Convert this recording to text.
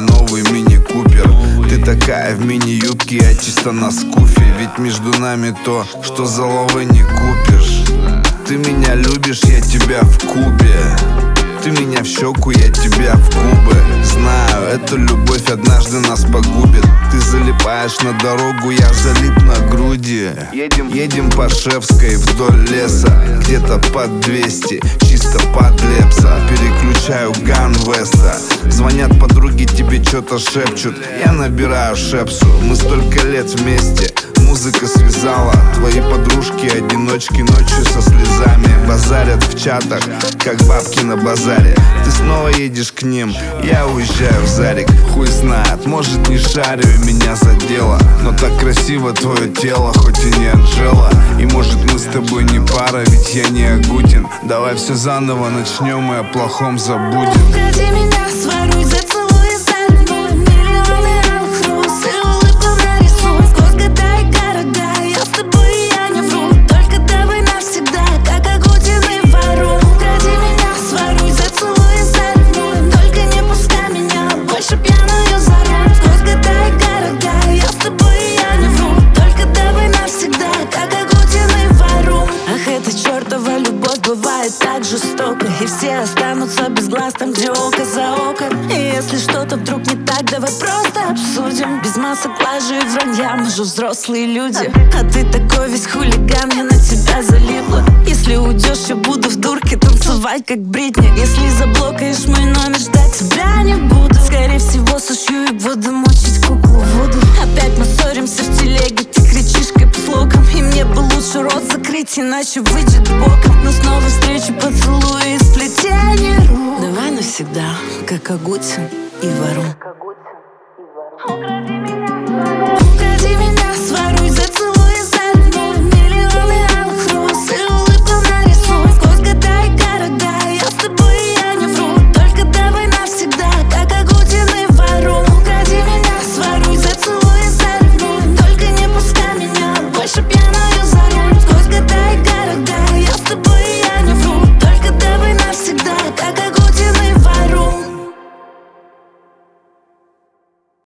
новый мини-купер. Ты такая в мини-юбке, я чисто на скуфе. Ведь между нами то, что заловы не купишь. Ты меня любишь, я тебя в кубе. Ты меня в щеку, я тебя в губы. Знаю, эта любовь однажды нас погубит. Ты залипаешь на дорогу, я залип на груди. Едем по Шевской вдоль леса, где-то под 200, чисто под Лепса. Переключаю Ганвеста. Звонят подруги, тебе что-то шепчут. Я набираю Шепсу, мы столько лет вместе. Музыка связала. Твои подружки-одиночки ночью со слезами базарят в чатах, как бабки на базаре. Ты снова едешь к ним, я уезжаю в Зарик. Хуй знает, может не шарю и меня задело. Но так красиво твое тело, хоть и не Анжела. И может мы с тобой не пара, ведь я не Агутин. Давай все заново начнем и о плохом забудем. Укради меня, своруй, зацелуй и заревнуй. Миллионы алых роз и улыбку нарисуй. Сквозь года и города, я с тобой и я не вру. Только давай навсегда, как Агутин и Варум. Укради меня, своруй, зацелуй и заревнуй. Только не пускай меня больше пьяную за руль. Сквозь года и города, я с тобой и я не вру. Только давай навсегда, как Агутин и Варум. Ах, эта чертова любовь бывает так жестоко, и все останутся без глаз там, где око за око. И если что-то вдруг не так, давай просто обсудим. Без масок, лажи и вранья, мы же взрослые люди. А ты такой весь хулиган, я на тебя залипла. Если уйдешь, я буду в дурке танцевать, как Бритни. Если заблокаешь мой номер, ждать тебя не буду. Скорее всего, сошью и буду мочить куклу в воду. Опять мы ссоримся в телеге, ты кричишь кэпслоком. И мне бы лучше рот закрыть, иначе выйдет боком. Но снова встречу поцелуи и сплетение рук. Давай навсегда, как Агутин и Варум.